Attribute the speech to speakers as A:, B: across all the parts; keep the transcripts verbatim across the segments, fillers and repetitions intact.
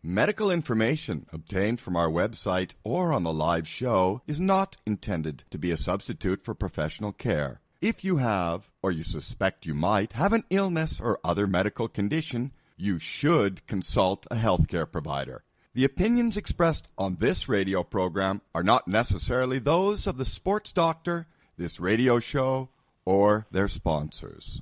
A: Medical information obtained from our website or on the live show is not intended to be a substitute for professional care. If you have, or you suspect you might, have an illness or other medical condition, you should consult a healthcare provider. The opinions expressed on this radio program are not necessarily those of the sports doctor, this radio show, or their sponsors.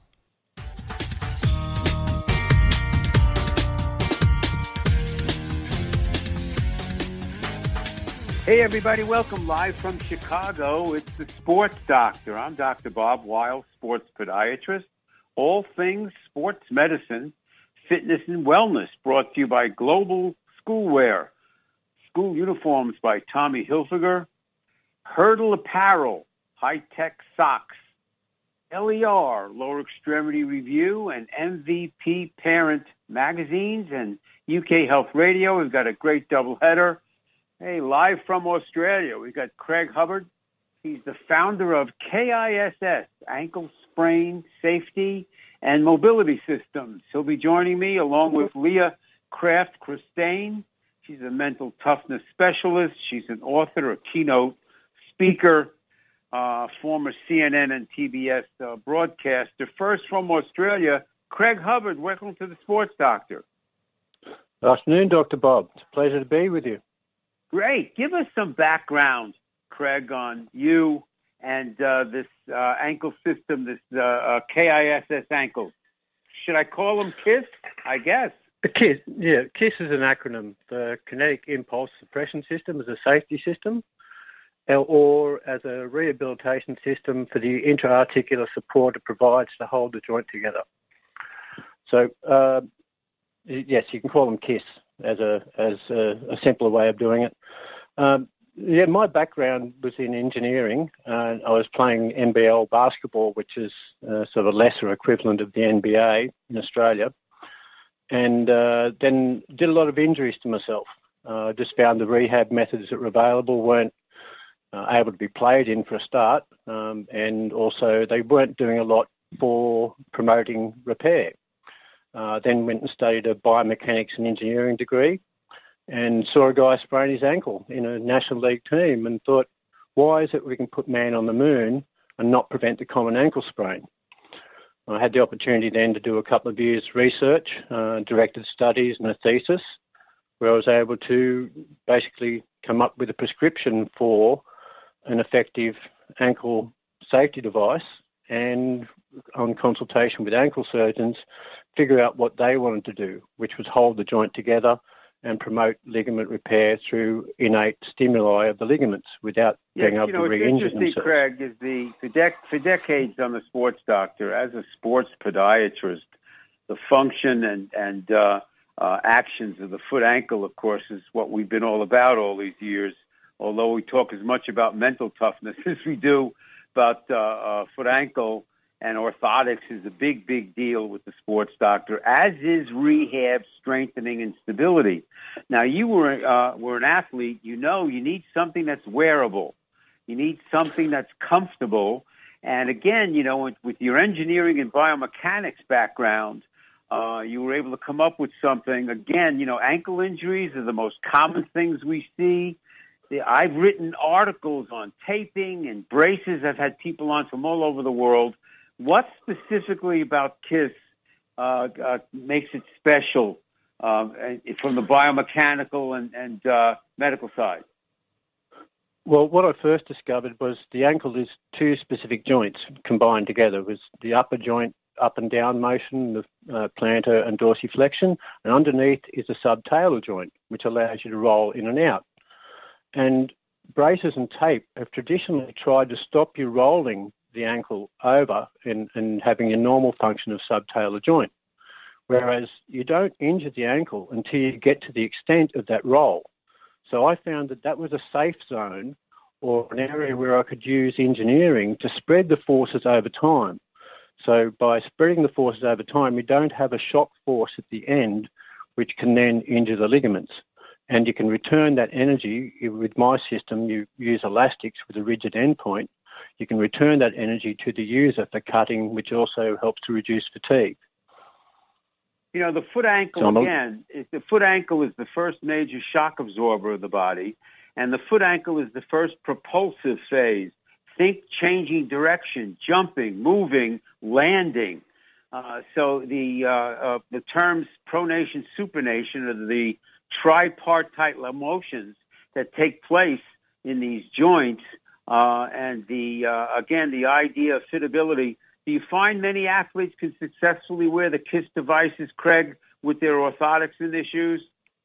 B: Hey everybody, welcome live from Chicago. It's the Sports Doctor. I'm Doctor Bob Weil, sports podiatrist. All things sports medicine, fitness and wellness, brought to you by Global Schoolwear. School uniforms by Tommy Hilfiger. Hurdle Apparel, high-tech socks. L E R, Lower Extremity Review, and M V P Parent magazines, and U K Health Radio. We've got a great doubleheader. Hey, live from Australia, we've got Craig Hubbard. He's the founder of K I S S, Ankle Sprain Safety and Mobility Systems. He'll be joining me along with Leah Kraft Christine. She's a mental toughness specialist. She's an author, a keynote speaker, uh, former C N N and T B S uh, broadcaster. First from Australia, Craig Hubbard, welcome to the Sports Doctor.
C: Good afternoon, Doctor Bob. It's a pleasure to be with you.
B: Great. Give us some background, Craig, on you and uh, this uh, ankle system, this uh, uh, K I S S ankle. Should I call them KISS? I guess.
C: The KISS, yeah. KISS is an acronym for Kinetic Impulse Suppression System as a safety system, or as a rehabilitation system for the intra-articular support it provides to hold the joint together. So, uh, yes, you can call them KISS as a as a, a simpler way of doing it. Um, yeah, my background was in engineering. Uh, I was playing N B L basketball, which is uh, sort of a lesser equivalent of the N B A in Australia, and uh, then did a lot of injuries to myself. I uh, just found the rehab methods that were available weren't uh, able to be played in for a start, um, and also they weren't doing a lot for promoting repair. Uh, then went and studied a biomechanics and engineering degree and saw a guy sprain his ankle in a National League team and thought, why is it we can put man on the moon and not prevent the common ankle sprain? I had the opportunity then to do a couple of years research, uh, directed studies and a thesis where I was able to basically come up with a prescription for an effective ankle safety device and on consultation with ankle surgeons, figure out what they wanted to do, which was hold the joint together and promote ligament repair through innate stimuli of the ligaments without
B: yes,
C: being able
B: you know,
C: to re-injure
B: themselves. Interesting, Craig, is the for, dec- for decades I'm a sports doctor. As a sports podiatrist, the function and and uh, uh, actions of the foot ankle, of course, is what we've been all about all these years. Although we talk as much about mental toughness as we do about uh, uh, foot ankle. And orthotics is a big, big deal with the sports doctor, as is rehab, strengthening, and stability. Now, you were uh, were an athlete. You know you need something that's wearable. You need something that's comfortable. And again, you know, with, with your engineering and biomechanics background, uh, you were able to come up with something. Again, you know, ankle injuries are the most common things we see. I've written articles on taping and braces. I've had people on from all over the world. What specifically about KISS uh, uh, makes it special uh, from the biomechanical and, and uh, medical side?
C: Well, what I first discovered was the ankle is two specific joints combined together. It was the upper joint up and down motion, the uh, plantar and dorsiflexion, and underneath is the subtalar joint, which allows you to roll in and out. And braces and tape have traditionally tried to stop you rolling the ankle over and, and having a normal function of subtalar joint, whereas you don't injure the ankle until you get to the extent of that roll. So I found that that was a safe zone or an area where I could use engineering to spread the forces over time. So by spreading the forces over time, you don't have a shock force at the end, which can then injure the ligaments. And you can return that energy. With my system, you use elastics with a rigid endpoint. You can return that energy to the user for cutting, which also helps to reduce fatigue.
B: You know, the foot ankle,
C: so
B: again, is the foot ankle is the first major shock absorber of the body, and the foot ankle is the first propulsive phase. Think changing direction, jumping, moving, landing. Uh, so the uh, uh, the terms pronation, supination are the tripartite motions that take place in these joints. Uh, and the uh, again, the idea of fitability. Do you find many athletes can successfully wear the KISS devices, Craig, with their orthotics in their shoes?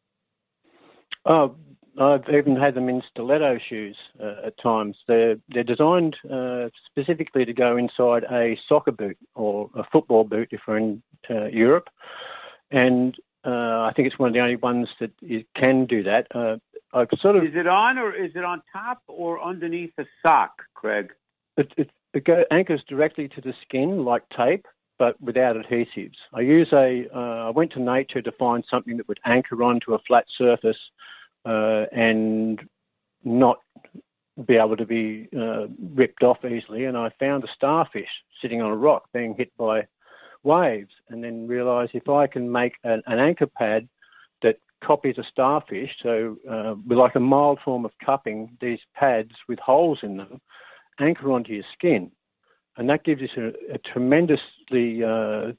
C: Oh, I've even had them in stiletto shoes uh, at times. They're, they're designed uh, specifically to go inside a soccer boot or a football boot if we're in uh, Europe. And uh, I think it's one of the only ones that you can do that. Uh, I've sort of,
B: is it on or is it on top or underneath a sock, Craig?
C: It, it, it go, anchors directly to the skin like tape, but without adhesives. I use a. Uh, I went to nature to find something that would anchor onto a flat surface uh, and not be able to be uh, ripped off easily. And I found a starfish sitting on a rock being hit by waves, and then realised if I can make an, an anchor pad that copies a starfish, so uh, with like a mild form of cupping, these pads with holes in them anchor onto your skin, and that gives us a, a tremendously uh,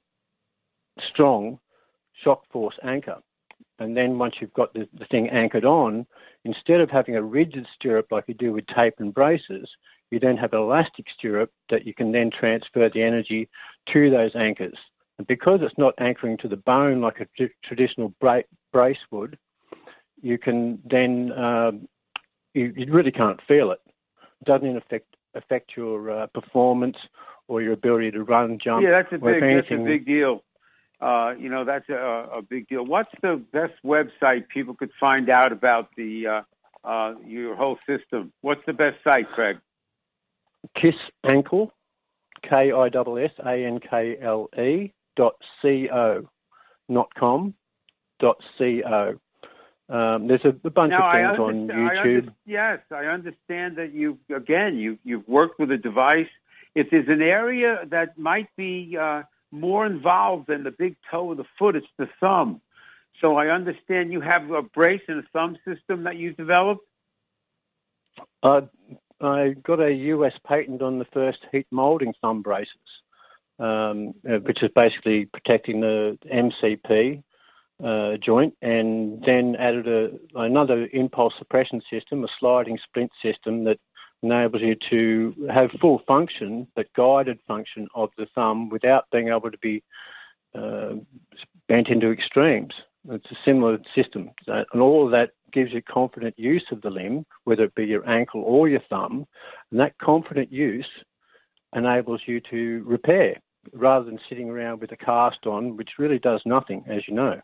C: strong shock force anchor. And then once you've got the, the thing anchored on, instead of having a rigid stirrup like you do with tape and braces, you then have an elastic stirrup that you can then transfer the energy to those anchors. And because it's not anchoring to the bone like a t- traditional bra- brace would, you can then, um, you, you really can't feel it. It doesn't affect affect your uh, performance or your ability to run, jump.
B: Yeah, that's a big,
C: anything,
B: that's a big deal. Uh, you know, that's a, a big deal. What's the best website people could find out about the uh, uh, your whole system? What's the best site, Craig?
C: KISS Ankle, K I S S A N K L E dot C O, not com, dot C O. Um, there's a, a bunch
B: now,
C: of things
B: on
C: YouTube.
B: I under, yes, I understand that you again you you've worked with a device. If there's an area that might be uh, more involved than the big toe of the foot, it's the thumb. So I understand you have a brace and a thumb system that you developed.
C: Uh, I got a U S patent on the first heat molding thumb braces, um, which is basically protecting the M C P uh, joint, and then added a, another impulse suppression system, a sliding splint system that enables you to have full function, but guided function of the thumb without being able to be uh, bent into extremes. It's a similar system. So, and all of that gives you confident use of the limb, whether it be your ankle or your thumb, and that confident use enables you to repair rather than sitting around with a cast on, which really does nothing, as you know.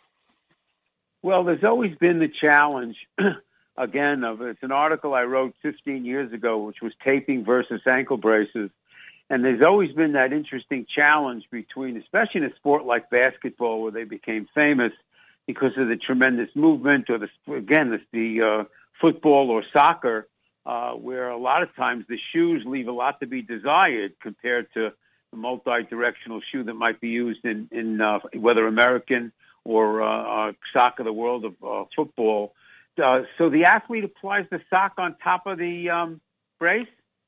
B: Well, there's always been the challenge, again, of it's an article I wrote fifteen years ago, which was taping versus ankle braces. And there's always been that interesting challenge between, especially in a sport like basketball, where they became famous because of the tremendous movement, or the again, the, the uh, football or soccer, uh, where a lot of times the shoes leave a lot to be desired compared to the multi-directional shoe that might be used in, in uh, whether American or uh, uh, soccer, the world of uh, football. Uh, so the athlete applies the sock on top of the um, brace?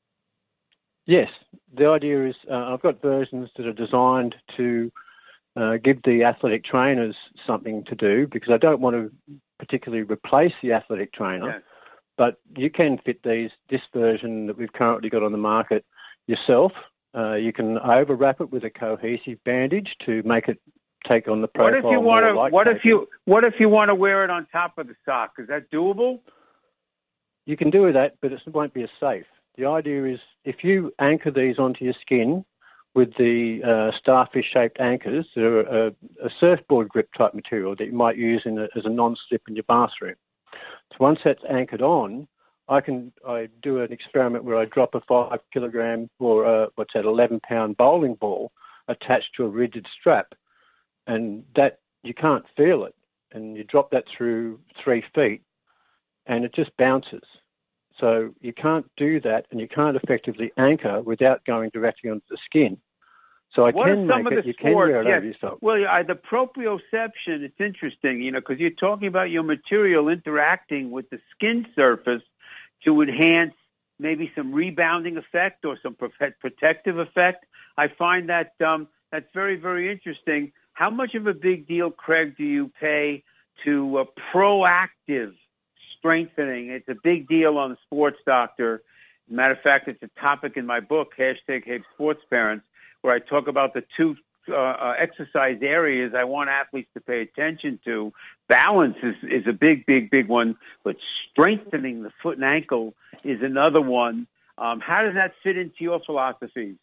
C: Yes. The idea is uh, I've got versions that are designed to uh, give the athletic trainers something to do, because I don't want to particularly replace the athletic trainer,
B: Yes.
C: but you can fit these this version that we've currently got on the market yourself. Uh, you can overwrap it with a cohesive bandage to make it take on the profile.
B: What if you want to?
C: Like
B: what if
C: taping.
B: you? What if you want to wear it on top of the sock? Is that doable?
C: You can do that, but it won't be as safe. The idea is if you anchor these onto your skin with the uh, starfish-shaped anchors, they're a, a surfboard grip type material that you might use in a, as a non-slip in your bathroom. So once that's anchored on, I can I do an experiment where I drop a five kilogram or a, what's that, eleven pound bowling ball attached to a rigid strap, and that you can't feel it, and you drop that through three feet, and it just bounces. So you can't do that, and you can't effectively anchor without going directly onto the skin. So I
B: what
C: can
B: are some
C: make
B: of
C: it,
B: the
C: you
B: sports,
C: can wear it
B: yes.
C: over yourself.
B: Well, yeah, the proprioception, it's interesting, you know, because you're talking about your material interacting with the skin surface to enhance maybe some rebounding effect or some protective effect. I find that um, that's very, very interesting. How much of a big deal, Craig, do you pay to uh, proactive strengthening? It's a big deal on the Sports Doctor. Matter of fact, it's a topic in my book, hashtag Hey Sports Parents, where I talk about the two uh, uh, exercise areas I want athletes to pay attention to. Balance is, is a big, big, big one, but strengthening the foot and ankle is another one. Um, how does that fit into your philosophies?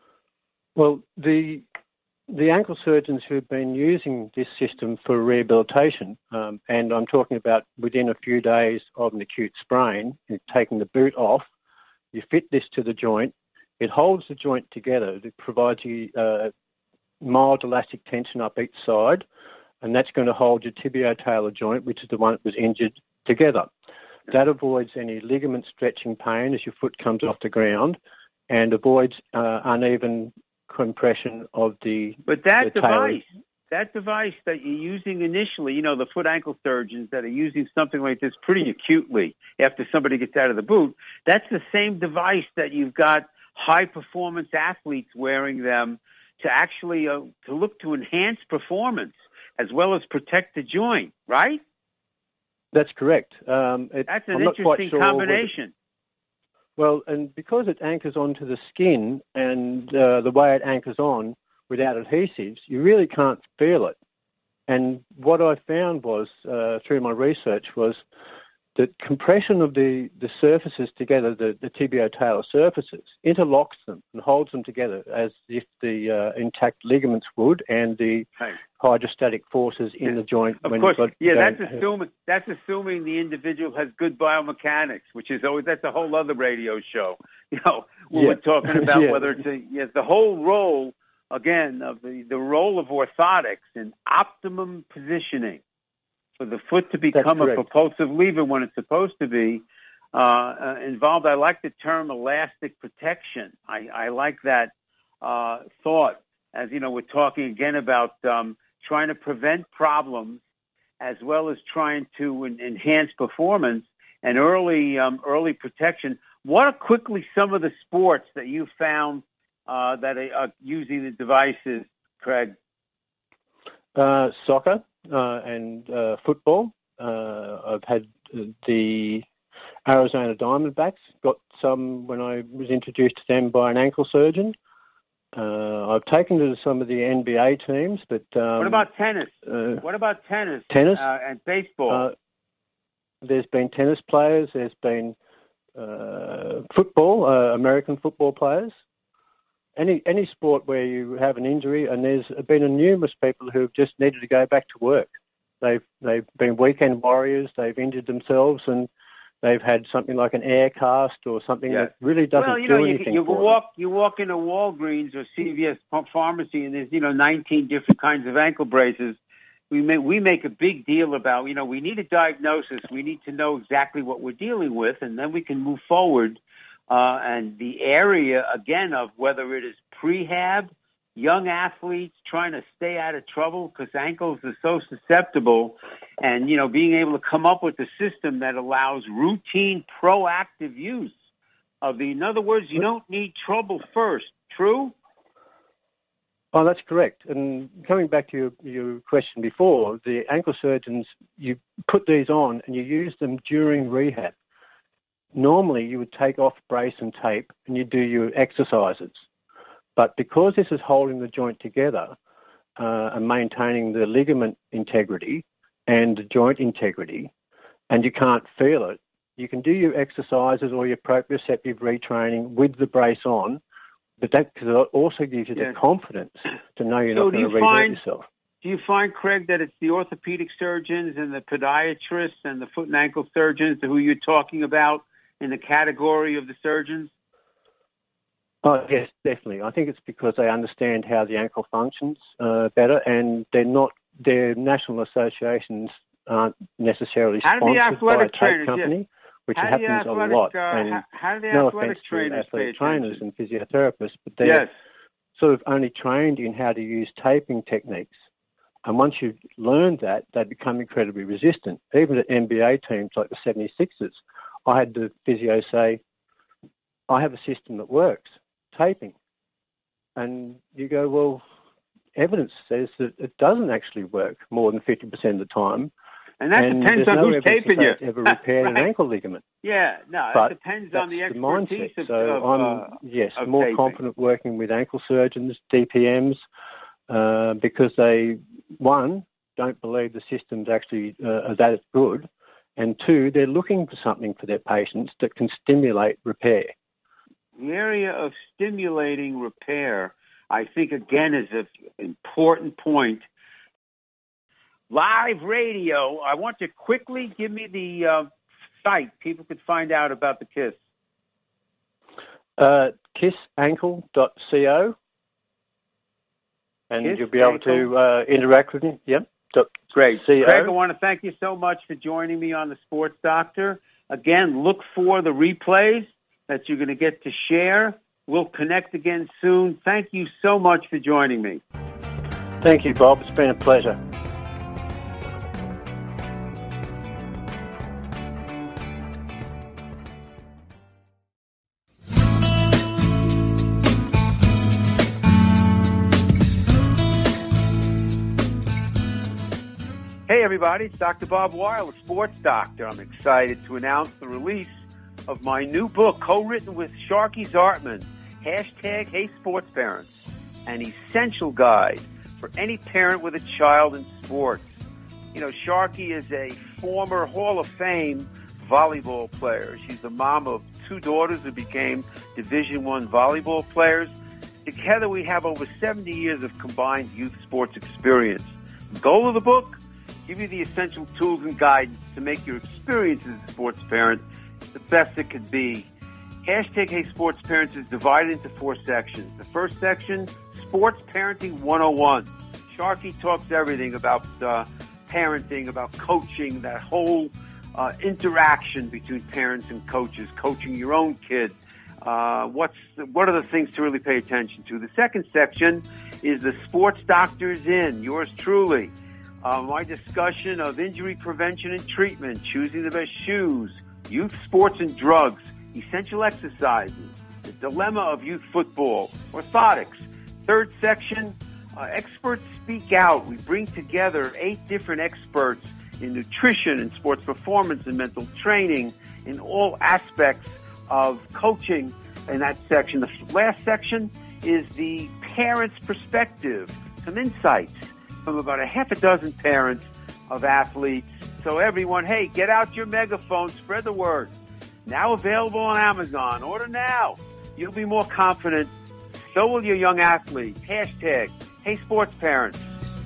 C: Well, the the ankle surgeons who've been using this system for rehabilitation, um, and I'm talking about within a few days of an acute sprain, taking the boot off, you fit this to the joint, it holds the joint together, it provides you uh, mild elastic tension up each side, and that's going to hold your tibio-talar joint, which is the one that was injured, together. That avoids any ligament stretching pain as your foot comes off the ground and avoids uh, uneven compression of the
B: But that
C: the
B: device,
C: talar.
B: that device that you're using initially, you know, the foot ankle surgeons that are using something like this pretty acutely after somebody gets out of the boot, that's the same device that you've got high-performance athletes wearing them to actually uh, to look to enhance performance as well as protect the joint, right?
C: That's correct. Um, it,
B: That's an
C: I'm not quite
B: interesting
C: sure
B: combination.
C: Well, and because it anchors onto the skin and uh, the way it anchors on without adhesives, you really can't feel it. And what I found was, uh, through my research, was that compression of the, the surfaces together, the, the tibio-talar surfaces, interlocks them and holds them together as if the uh, intact ligaments would, and the
B: Right.
C: hydrostatic forces in
B: Yeah.
C: the joint.
B: Of
C: when
B: course,
C: you've got,
B: yeah, that's
C: going-
B: assuming that's assuming the individual has good biomechanics, which is always that's a whole other radio show. You know, when
C: Yeah.
B: we're talking about
C: Yeah.
B: whether it's a, yes, the whole role again of the the role of orthotics in optimum positioning for the foot to become a propulsive lever when it's supposed to be uh, uh, involved. I like the term elastic protection. I, I like that uh, thought. As you know, we're talking again about um, trying to prevent problems as well as trying to en- enhance performance and early um, early protection. What are quickly some of the sports that you found uh, that are using the devices, Craig?
C: Uh, soccer uh, and uh, football. Uh, I've had the Arizona Diamondbacks, got some when I was introduced to them by an ankle surgeon. Uh, I've taken to some of the N B A teams, but... Um,
B: what about tennis?
C: Uh,
B: what about tennis?
C: Tennis?
B: Uh, and baseball?
C: Uh, there's been tennis players, there's been uh, football, uh, American football players. Any any sport where you have an injury, and there's been numerous people who've just needed to go back to work. They've they've been weekend warriors. They've injured themselves, and they've had something like an air cast or something
B: Yeah.
C: that really doesn't
B: well, you
C: do
B: know, you,
C: anything
B: you
C: for
B: walk you walk into Walgreens or C V S pharmacy, and there's you know nineteen different kinds of ankle braces. We make we make a big deal about you know we need a diagnosis. We need to know exactly what we're dealing with, and then we can move forward. Uh, and the area, again, of whether it is prehab, young athletes trying to stay out of trouble because ankles are so susceptible, and, you know, being able to come up with a system that allows routine, proactive use of the, in other words, you don't need trouble first. True?
C: Oh, that's correct. And coming back to your, your question before, the ankle surgeons, you put these on and you use them during rehab. Normally, you would take off brace and tape and you do your exercises. But because this is holding the joint together uh, and maintaining the ligament integrity and the joint integrity, and you can't feel it, you can do your exercises or your proprioceptive retraining with the brace on, but that also gives you
B: yes.
C: the confidence to know you're
B: so
C: not going to
B: you
C: re-hurt
B: find,
C: yourself.
B: Do you find, Craig, that it's the orthopedic surgeons and the podiatrists and the foot and ankle surgeons who you're talking about in the category of the surgeons?
C: Oh, yes, definitely. I think it's because they understand how the ankle functions uh, better, and they're not, their national associations aren't necessarily
B: how do the
C: sponsored by a
B: athletic
C: tape
B: trainers,
C: company,
B: yes.
C: which
B: how
C: happens
B: athletic,
C: a lot.
B: Uh,
C: and
B: how, how do the
C: no
B: athletic
C: offense
B: trainers
C: to athletic
B: pay
C: trainers
B: attention?
C: and physiotherapists, but they're
B: Yes.
C: sort of only trained in how to use taping techniques. And once you've learned that, they become incredibly resistant. Even at N B A teams like the seventy-sixers, I had the physio say, I have a system that works, taping. And you go, well, evidence says that it doesn't actually work more than fifty percent of the time.
B: And that
C: and
B: depends on
C: no
B: who's taping you.
C: It's ever repaired
B: right.
C: an ankle ligament.
B: Yeah, no,
C: but
B: it depends on the expertise
C: the mindset.
B: of,
C: So
B: of,
C: I'm,
B: uh,
C: yes,
B: of
C: more
B: taping.
C: confident working with ankle surgeons, D P Ms, uh, because they, one, don't believe the system's actually uh, that good, and two, they're looking for something for their patients that can stimulate repair.
B: The area of stimulating repair, I think, again, is an important point. Live radio, I want to quickly give me the uh, site people could find out about the KISS.
C: Uh, kiss ankle dot co, and
B: Kiss
C: you'll be able
B: ankle.
C: to uh, interact with me. Yep.
B: Great.
C: Co.
B: Craig, I want to thank you so much for joining me on The Sports Doctor. Again, look for the replays that you're going to get to share. We'll connect again soon. Thank you so much for joining me.
C: Thank you, Bob. It's been a pleasure.
B: Hey, everybody. It's Doctor Bob Weil, the Sports Doctor. I'm excited to announce the release of my new book, co-written with Sharky Zartman, hashtag Hey Sports Parents, an essential guide for any parent with a child in sports. You know, Sharky is a former Hall of Fame volleyball player. She's the mom of two daughters who became Division I volleyball players. Together, we have over seventy years of combined youth sports experience. The goal of the book? Give you the essential tools and guidance to make your experience as a sports parent the best it could be. Hashtag Hey Sports Parents is divided into four sections. The first section, Sports Parenting one oh one. Sharky talks everything about uh, parenting, about coaching, that whole uh, interaction between parents and coaches, coaching your own kid. Uh, what's what are the things to really pay attention to? The second section is the Sports Doctor's In, yours truly. Uh, my discussion of injury prevention and treatment, choosing the best shoes, youth sports and drugs, essential exercises, the dilemma of youth football, orthotics. Third section, uh, experts speak out. We bring together eight different experts in nutrition and sports performance and mental training in all aspects of coaching in that section. The last section is the parent's perspective, some insights from about a half a dozen parents of athletes. So everyone, hey, get out your megaphone, spread the word. Now available on Amazon. Order now. You'll be more confident. So will your young athlete. Hashtag Hey Sports Parents.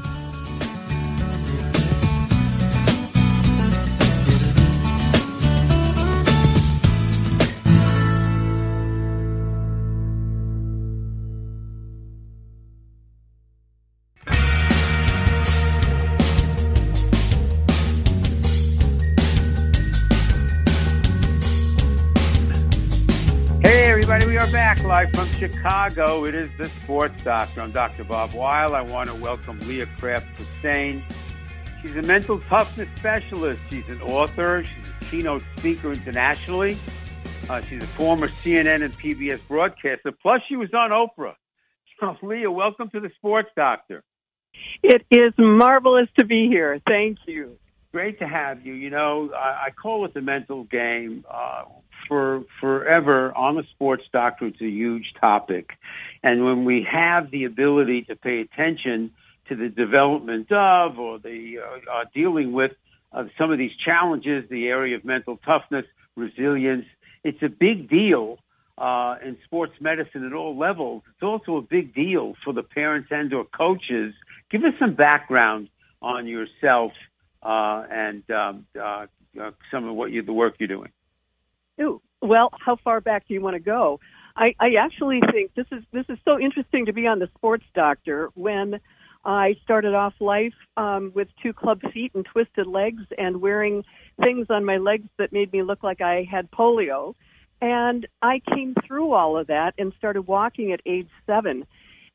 B: We are back live from Chicago. It is the Sports Doctor. I'm Doctor Bob Weil. I want to welcome Leah Kraft-Hussein. She's a mental toughness specialist. She's an author. She's a keynote speaker internationally. Uh, she's a former C N N and P B S broadcaster. Plus, she was on Oprah. So, Leah, welcome to the Sports Doctor.
D: It is marvelous to be here. Thank you.
B: Great to have you. You know, I, I call it the mental game. Uh, For forever on the Sports Doctor, it's a huge topic. And when we have the ability to pay attention to the development of or the uh, uh, dealing with uh, some of these challenges, the area of mental toughness, resilience, it's a big deal uh, in sports medicine at all levels. It's also a big deal for the parents and or coaches. Give us some background on yourself uh, and um, uh, uh, some of what you, the work you're doing.
D: Ooh, well, how far back do you want to go? I, I actually think this is this is so interesting to be on the Sports Doctor. When I started off life um, with two club feet and twisted legs and wearing things on my legs that made me look like I had polio. And I came through all of that and started walking at age seven.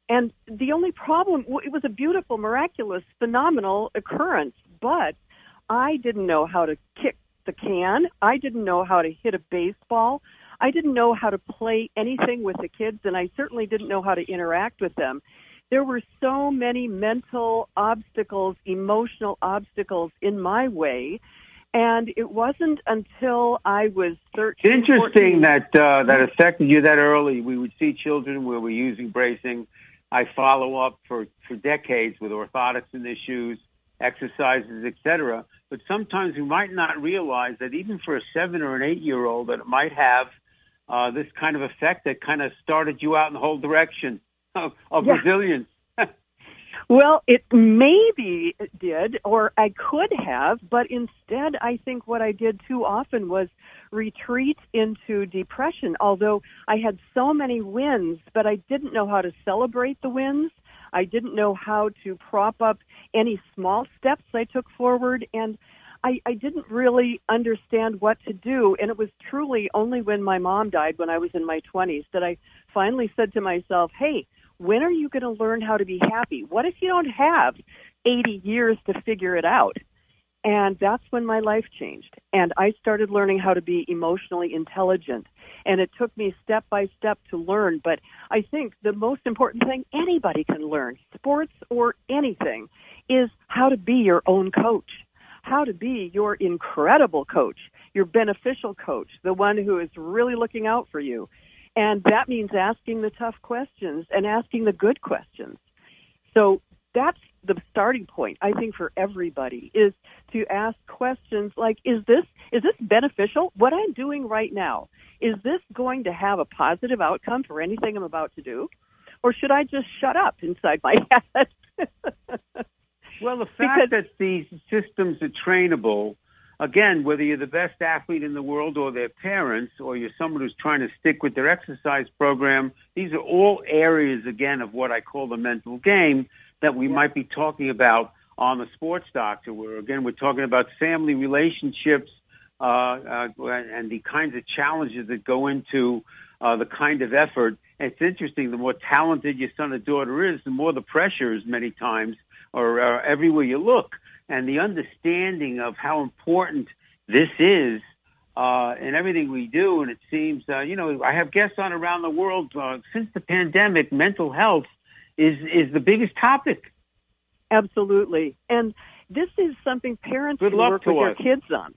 D: And the only problem, it was a beautiful, miraculous, phenomenal occurrence, but I didn't know how to kick the can. I didn't know how to hit a baseball. I didn't know how to play anything with the kids, and I certainly didn't know how to interact with them. There were so many mental obstacles, emotional obstacles in my way, and it wasn't until I was thirteen.
B: It's interesting
D: fourteen,
B: that uh, that affected you that early. We would see children where we're using bracing. I follow up for, for decades with orthotics in their shoes, exercises, et cetera. But sometimes we might not realize that even for a seven or an eight-year-old, that it might have uh, this kind of effect that kind of started you out in the whole direction of, of
D: yeah.
B: resilience.
D: Well, it maybe did, or I could have, but instead I think what I did too often was retreat into depression, although I had so many wins, but I didn't know how to celebrate the wins. I didn't know how to prop up any small steps I took forward, and I, I didn't really understand what to do. And it was truly only when my mom died when I was in my twenties that I finally said to myself, hey, when are you going to learn how to be happy? What if you don't have eighty years to figure it out? And that's when my life changed. And I started learning how to be emotionally intelligent. And it took me step by step to learn. But I think the most important thing anybody can learn, sports or anything, is how to be your own coach, how to be your incredible coach, your beneficial coach, the one who is really looking out for you. And that means asking the tough questions and asking the good questions. So that's the starting point, I think, for everybody, is to ask questions like, is this is this beneficial? What I'm doing right now, is this going to have a positive outcome for anything I'm about to do? Or should I just shut up inside my head?
B: Well, the fact
D: because,
B: that these systems are trainable, again, whether you're the best athlete in the world or their parents, or you're someone who's trying to stick with their exercise program, these are all areas, again, of what I call the mental game that we yeah. might be talking about on the Sports Doctor, where, again, we're talking about family relationships uh, uh, and the kinds of challenges that go into uh, the kind of effort. And it's interesting, the more talented your son or daughter is, the more the pressure is many times, or uh, everywhere you look. And the understanding of how important this is uh, in everything we do. And it seems, uh, you know, I have guests on around the world. Uh, since the pandemic, mental health is, is the biggest topic.
D: Absolutely. And this is something parents
B: Good
D: can
B: luck
D: work
B: to
D: with
B: us.
D: their kids on.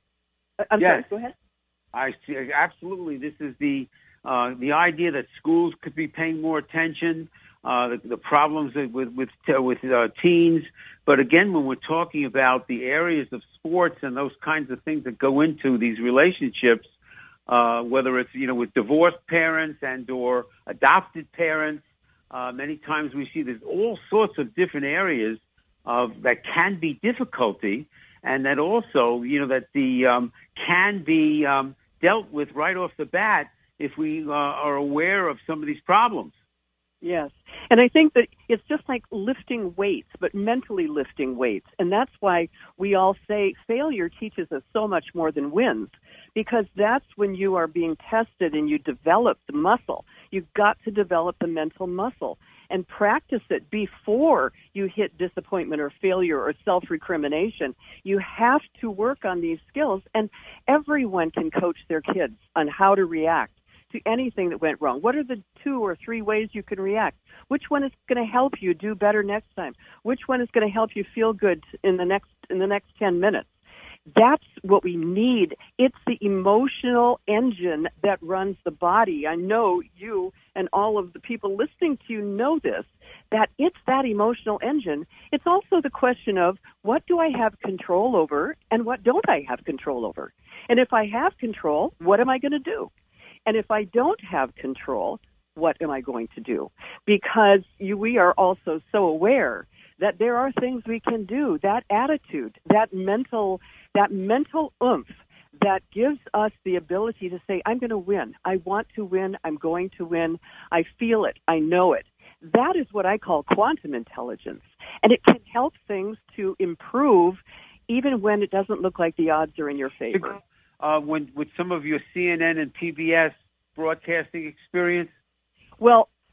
D: I'm
B: yes.
D: sorry, go ahead.
B: I see. Absolutely. This is the, uh, the idea that schools could be paying more attention. Uh, the, the problems with with uh, with uh, teens, but again, when we're talking about the areas of sports and those kinds of things that go into these relationships, uh, whether it's you know with divorced parents and or adopted parents, uh, many times we see there's all sorts of different areas of that can be difficulty, and that also you know that the um, can be um, dealt with right off the bat if we uh, are aware of some of these problems.
D: Yes. And I think that it's just like lifting weights, but mentally lifting weights. And that's why we all say failure teaches us so much more than wins, because that's when you are being tested and you develop the muscle. You've got to develop the mental muscle and practice it before you hit disappointment or failure or self-recrimination. You have to work on these skills, and everyone can coach their kids on how to react to anything that went wrong. What are the two or three ways you can react? Which one is going to help you do better next time? Which one is going to help you feel good in the next in the next ten minutes? That's what we need. It's the emotional engine that runs the body. I know you and all of the people listening to you know this, that it's that emotional engine. It's also the question of, what do I have control over and what don't I have control over? And if I have control, what am I going to do? And if I don't have control, what am I going to do? Because you, we are also so aware that there are things we can do. That attitude, that mental, that mental oomph that gives us the ability to say, I'm going to win. I want to win. I'm going to win. I feel it. I know it. That is what I call quantum intelligence. And it can help things to improve even when it doesn't look like the odds are in your favor.
B: Uh, when with some of your C N N and P B S broadcasting experience?
D: Well,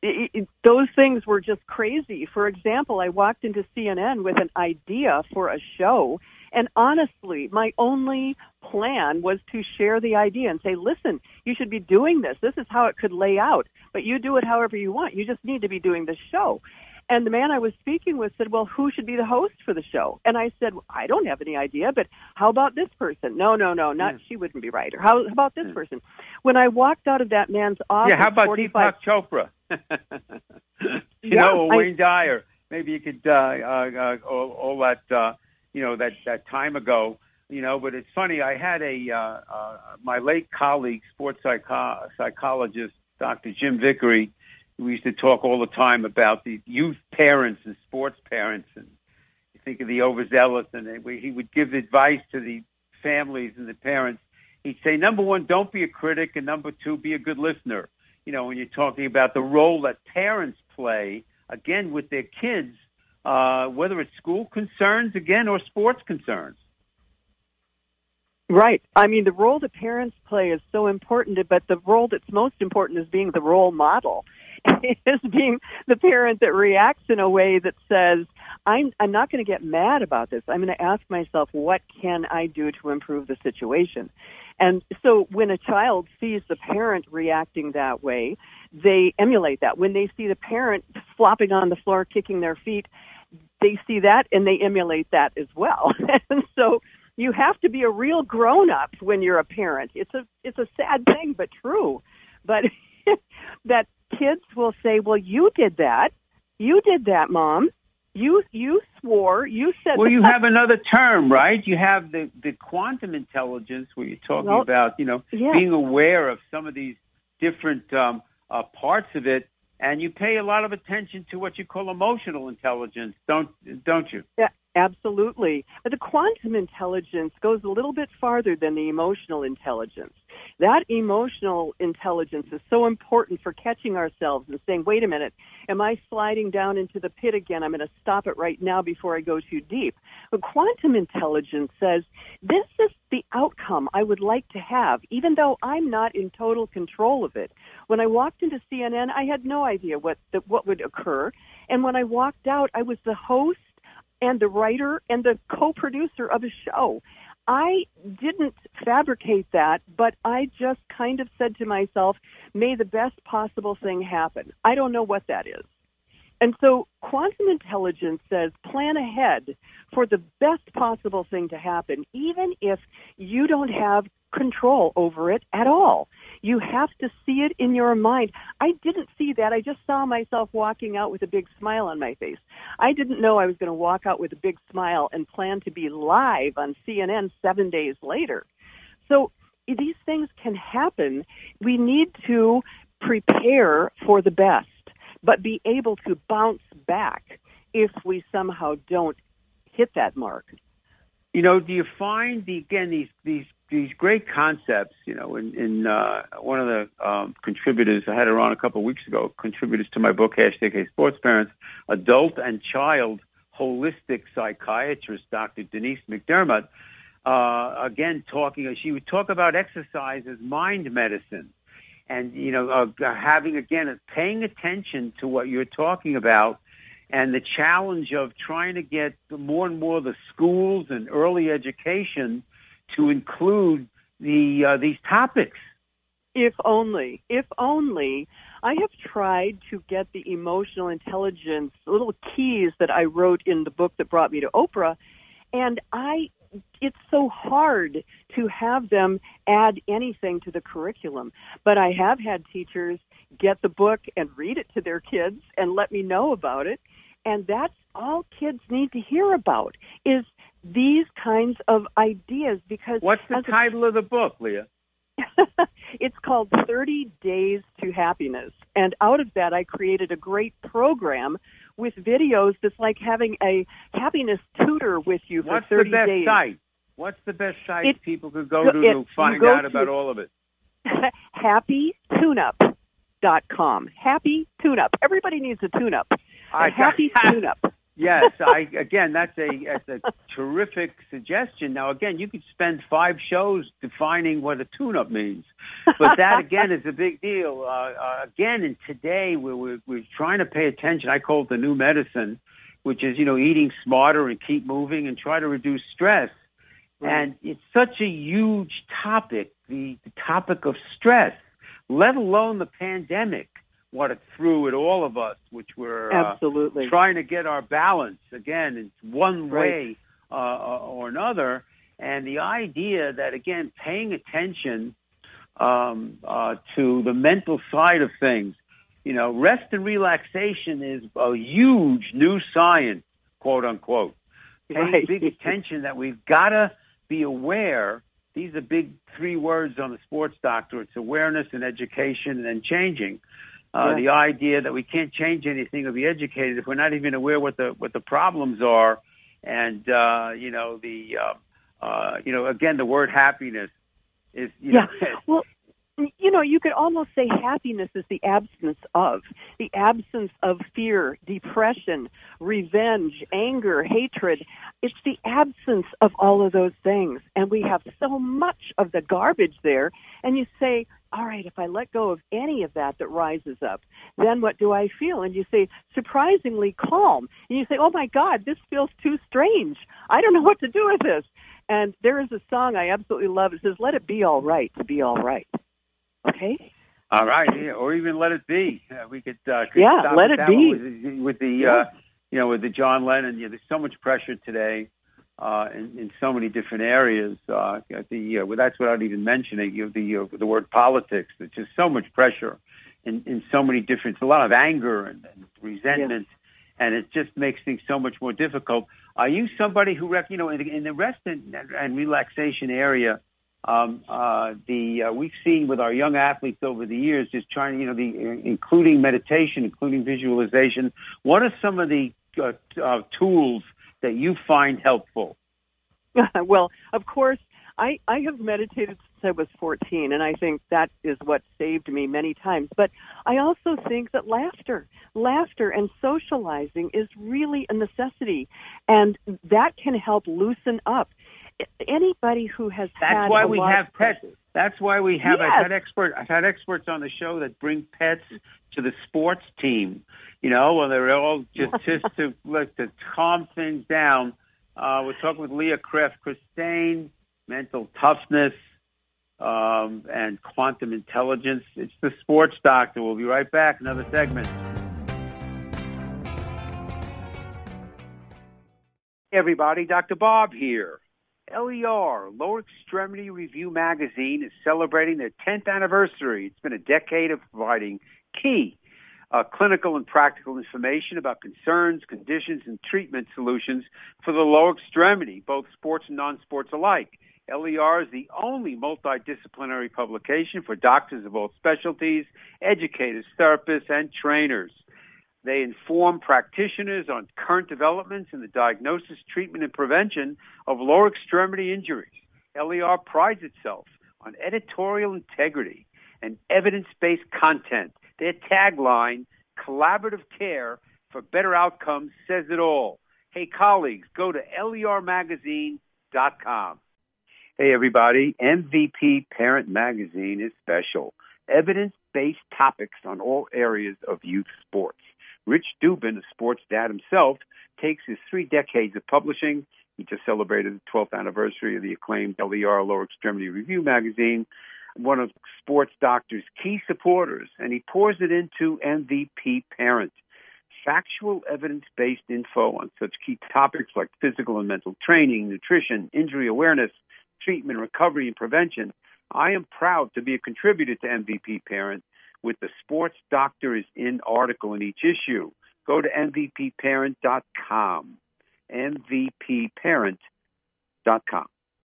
D: it, it, those things were just crazy. For example, I walked into C N N with an idea for a show, and honestly, my only plan was to share the idea and say, listen, you should be doing this. This is how it could lay out, but you do it however you want. You just need to be doing this show. And the man I was speaking with said, well, who should be the host for the show? And I said, well, I don't have any idea, but how about this person? No, no, no, not, yeah. She wouldn't be right. Or how, how about this yeah. person? When I walked out of that man's office...
B: Yeah, how about
D: forty-five
B: Deepak Chopra? you
D: yeah,
B: know,
D: I,
B: Wayne Dyer. Maybe you could, uh, uh, uh, all, all that, uh, you know, that, that time ago, you know, but it's funny, I had a, uh, uh, my late colleague, sports psycho- psychologist, Doctor Jim Vickery. We used to talk all the time about the youth parents and sports parents, and you think of the overzealous, and he would give advice to the families and the parents. He'd say, number one, don't be a critic, and number two, be a good listener. You know, when you're talking about the role that parents play, again, with their kids, uh, whether it's school concerns, again, or sports concerns.
D: Right. I mean, the role that parents play is so important, but the role that's most important is being the role model. Is being the parent that reacts in a way that says, I'm, I'm not going to get mad about this. I'm going to ask myself, what can I do to improve the situation? And so when a child sees the parent reacting that way, they emulate that. When they see the parent flopping on the floor, kicking their feet, they see that and they emulate that as well. And so you have to be a real grown-up when you're a parent. It's a, it's a sad thing, but true. But that kids will say, well, you did that. You did that, Mom. You you swore. You said
B: Well,
D: that.
B: you have another term, right? You have the, the quantum intelligence where you're talking
D: well,
B: about, you know,
D: yeah.
B: being aware of some of these different um, uh, parts of it, and you pay a lot of attention to what you call emotional intelligence, don't don't you?
D: Yeah, absolutely. But the quantum intelligence goes a little bit farther than the emotional intelligence. That emotional intelligence is so important for catching ourselves and saying, wait a minute, am I sliding down into the pit again? I'm going to stop it right now before I go too deep. But quantum intelligence says, this is the outcome I would like to have, even though I'm not in total control of it. When I walked into C N N, I had no idea what the, what would occur. And when I walked out, I was the host and the writer and the co-producer of a show. I didn't fabricate that, but I just kind of said to myself, may the best possible thing happen. I don't know what that is. And so quantum intelligence says plan ahead for the best possible thing to happen, even if you don't have control over it at all. You have to see it in your mind. I didn't see that. I just saw myself walking out with a big smile on my face. I didn't know I was going to walk out with a big smile and plan to be live on C N N seven days later. So these things can happen. We need to prepare for the best, but be able to bounce back if we somehow don't hit that mark.
B: You know, do you find, the again, these these these great concepts, you know, in, in uh, one of the um, contributors, I had her on a couple of weeks ago, contributors to my book, hashtag Hey Sports Parents, adult and child holistic psychiatrist, Doctor Denise McDermott, uh, again, talking, she would talk about exercise as mind medicine. And, you know, uh, having, again, paying attention to what you're talking about and the challenge of trying to get more and more of the schools and early education to include the uh, these topics.
D: If only, if only. I have tried to get the emotional intelligence little keys that I wrote in the book that brought me to Oprah, and I it's so hard to have them add anything to the curriculum. But I have had teachers get the book and read it to their kids and let me know about it. And that's all kids need to hear about is these kinds of ideas. Because
B: what's the title a, of the book, Leah?
D: It's called thirty days to Happiness. And out of that, I created a great program with videos that's like having a happiness tutor with you for
B: What's
D: thirty
B: days. What's the best
D: days.
B: site? What's the best site
D: it,
B: people could go to
D: it,
B: to find
D: go
B: out
D: to
B: about all of it?
D: happy tune up dot com. Happy Tune Up. Everybody needs a tune-up.
B: I
D: Happy Tune Up.
B: Yes, I again, that's a that's a terrific suggestion. Now, again, you could spend five shows defining what a tune-up means, but that again is a big deal. Uh, uh, again, and today we're, we're we're trying to pay attention. I call it the new medicine, which is you know eating smarter and keep moving and try to reduce stress. Right. And it's such a huge topic, the, the topic of stress, let alone the pandemic. What it threw at all of us, which we're
D: absolutely
B: uh, trying to get our balance again in one way
D: right.
B: uh, or another. And the idea that again, paying attention um, uh, to the mental side of things, you know, rest and relaxation is a huge new science, quote unquote. Paying
D: right.
B: big attention that we've got to be aware. These are big three words on the Sports Doctor. It's awareness and education and then changing. Uh, yeah. The idea that we can't change anything or be educated if we're not even aware what the what the problems are, and uh, you know the uh, uh, you know again the word happiness is you
D: yeah.
B: know,
D: well, you know you could almost say happiness is the absence of the absence of fear, depression, revenge, anger, hatred. It's the absence of all of those things, and we have so much of the garbage there. And you say, all right, if I let go of any of that that rises up, then what do I feel? And you say, surprisingly calm. And you say, oh, my God, this feels too strange. I don't know what to do with this. And there is a song I absolutely love. It says, let it be all right to be all right. Okay?
B: All right, yeah, or even let it be. Uh, we could, uh, could
D: yeah,
B: stop
D: let
B: with
D: it
B: that
D: be.
B: With, with the,
D: yeah.
B: uh, you know, with the John Lennon. You know, there's so much pressure today. Uh, in, in so many different areas, uh, the uh, well, that's without even mentioning you know, the uh, the word politics. There's just so much pressure in, in so many different, a lot of anger and, and resentment, yes. and it just makes things so much more difficult. Are you somebody who, rec- you know, in the, in the rest and, and relaxation area, um, uh, the uh, we've seen with our young athletes over the years, just trying, you know, the including meditation, including visualization. What are some of the uh, uh, tools that you find helpful?
D: Well, of course, I, I have meditated since I was fourteen, and I think that is what saved me many times. But I also think that laughter, laughter and socializing is really a necessity, and that can help loosen up. Anybody who has
B: That's
D: had
B: why
D: a
B: we
D: lot
B: have
D: of
B: pets.
D: pressure.
B: That's why we have.
D: Yes.
B: I've had expert. I've had experts on the show that bring pets to the sports team. You know, when they're all just just to like to calm things down. Uh, we're talking with Leah Kraft-Christine, mental toughness um, and quantum intelligence. It's the Sports Doctor. We'll be right back. Another segment. Hey everybody, Doctor Bob here. L E R, Lower Extremity Review Magazine, is celebrating their tenth anniversary. It's been a decade of providing key uh, clinical and practical information about concerns, conditions, and treatment solutions for the lower extremity, both sports and non-sports alike. L E R is the only multidisciplinary publication for doctors of all specialties, educators, therapists, and trainers. They inform practitioners on current developments in the diagnosis, treatment, and prevention of lower extremity injuries. L E R prides itself on editorial integrity and evidence-based content. Their tagline, collaborative care for better outcomes, says it all. Hey, colleagues, go to L E R magazine dot com. Hey, everybody, M V P Parent Magazine is special. Evidence-based topics on all areas of youth sports. Rich Dubin, a sports dad himself, takes his three decades of publishing. He just celebrated the twelfth anniversary of the acclaimed L E R Lower Extremity Review magazine, one of Sports Doctor's key supporters, and he pours it into M V P Parent. Factual, evidence-based info on such key topics like physical and mental training, nutrition, injury awareness, treatment, recovery, and prevention. I am proud to be a contributor to M V P Parent with the Sports Doctor is in article in each issue. Go to M V P parent dot com. M V P parent dot com.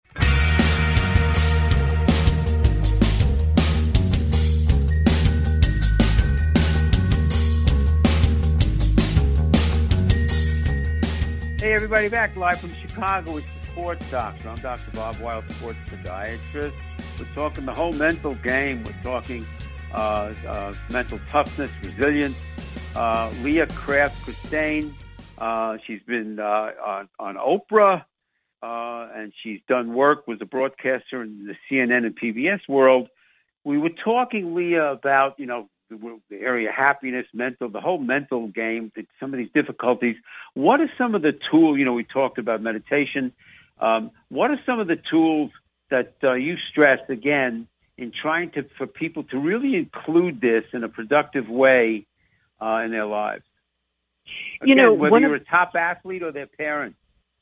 B: Hey, everybody, back live from Chicago. It's the Sports Doctor. I'm Doctor Bob Wild, sports podiatrist. We're talking the whole mental game. We're talking uh, uh, mental toughness, resilience. Uh, Leah Kraft-Christine, Uh, she's been uh, on, on Oprah, uh, and she's done work, was a broadcaster in the C N N and P B S world. We were talking, Leah, about, you know, the, the area of happiness, mental, the whole mental game, some of these difficulties. What are some of the tools, you know, we talked about meditation. Um, what are some of the tools that uh, you stressed, again, in trying to, for people to really include this in a productive way uh, in their lives? Again,
D: You know,
B: whether
D: one
B: you're
D: of,
B: a top athlete or their parent.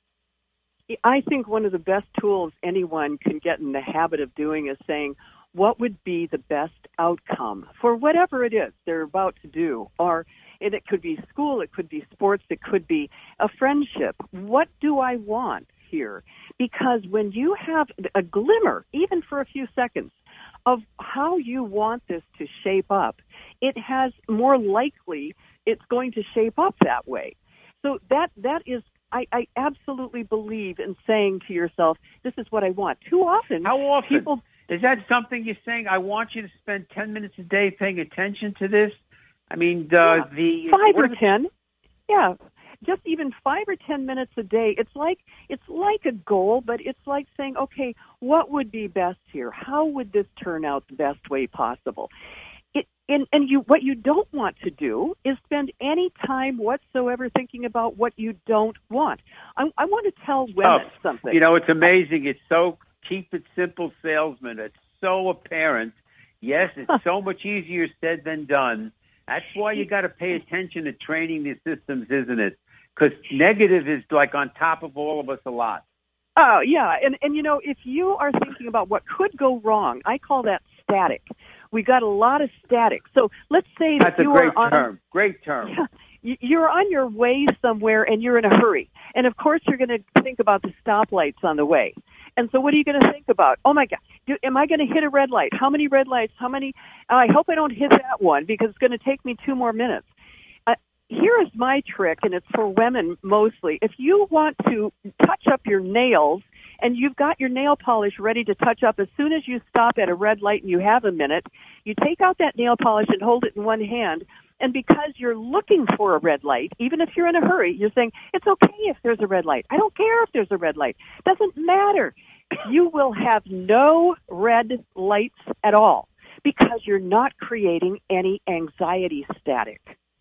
D: I think one of the best tools anyone can get in the habit of doing is saying, what would be the best outcome for whatever it is they're about to do? Or and it could be school, it could be sports, it could be a friendship. What do I want here? Because when you have a glimmer, even for a few seconds, of how you want this to shape up, it has more likely it's going to shape up that way. So that that is, I, I absolutely believe in saying to yourself, this is what I want. Too often,
B: How often?
D: people...
B: Is that something you're saying? I want you to spend ten minutes a day paying attention to this. I mean, uh,
D: Yeah.
B: the
D: Five
B: what
D: or
B: are the-
D: ten. Yeah. Just even five or ten minutes a day. It's like it's like a goal, but it's like saying, okay, what would be best here? How would this turn out the best way possible? It, and and you, what you don't want to do is spend any time whatsoever thinking about what you don't want. I, I want to tell women
B: Oh,
D: something.
B: You know, it's amazing. It's so keep it simple salesman. It's so apparent. Yes, it's so much easier said than done. That's why you got to pay attention to training these systems, isn't it? Because negative is like on top of all of us a lot.
D: Oh, yeah. And, and, you know, if you are thinking about what could go wrong, I call that static. We got a lot of static. So let's say that
B: That's a
D: you
B: great
D: are on,
B: term. Great term.
D: Yeah, you- you're on your way somewhere and you're in a hurry. And, of course, you're going to think about the stoplights on the way. And so what are you going to think about? Oh, my God, do, am I going to hit a red light? How many red lights? How many? Oh, I hope I don't hit that one because it's going to take me two more minutes. Uh, here is my trick, and it's for women mostly. If you want to touch up your nails and you've got your nail polish ready to touch up as soon as you stop at a red light and you have a minute, you take out that nail polish and hold it in one hand. And because you're looking for a red light, even if you're in a hurry, you're saying, it's okay if there's a red light. I don't care if there's a red light. Doesn't matter. You will have no red lights at all because you're not creating any anxiety static.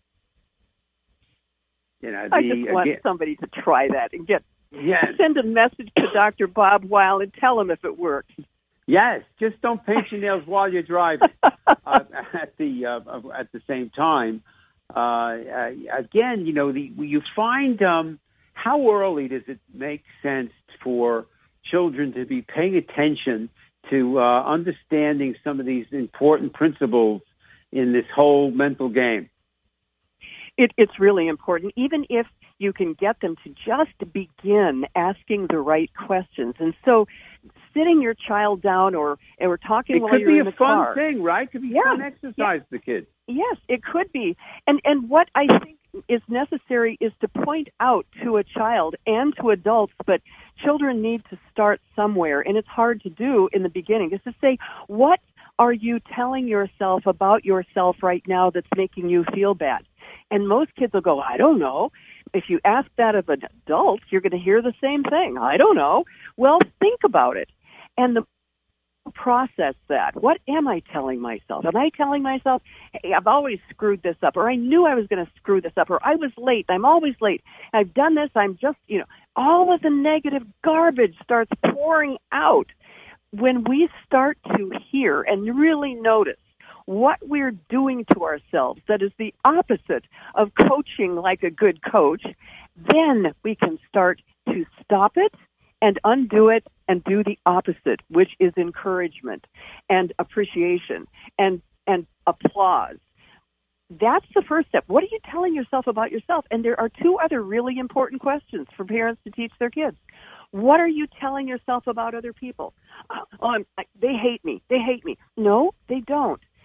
B: You know,
D: I
B: the,
D: just want
B: again,
D: somebody to try that and get
B: yes,
D: send a message to Doctor Bob Weil and tell him if it works.
B: yes. Just don't paint your nails while you're driving. uh, at the uh, at the same time, uh, uh, again, you know, the, you find um, how early does it make sense for children to be paying attention to uh, understanding some of these important principles in this whole mental game?
D: It, it's really important, even if you can get them to just begin asking the right questions. And so sitting your child down or, or talking
B: It
D: while
B: could
D: you're
B: be
D: in
B: a
D: the
B: fun
D: car.
B: thing, right? It could be
D: Yeah.
B: fun exercise for the kids.
D: Yes, it could be. And and what I think is necessary is to point out to a child and to adults, but children need to start somewhere, and it's hard to do in the beginning, is to say, what are you telling yourself about yourself right now that's making you feel bad? And most kids will go, I don't know. If you ask that of an adult, you're going to hear the same thing. I don't know. Well, think about it. And the process that. What am I telling myself? Am I telling myself, hey, I've always screwed this up, or I knew I was going to screw this up, or I was late, I'm always late, I've done this, I'm just, you know, all of the negative garbage starts pouring out. When we start to hear and really notice what we're doing to ourselves that is the opposite of coaching like a good coach, then we can start to stop it and undo it and do the opposite, which is encouragement and appreciation and, and applause. That's the first step. What are you telling yourself about yourself? And there are two other really important questions for parents to teach their kids. What are you telling yourself about other people? Oh, I'm, they hate me. They hate me. No, they don't.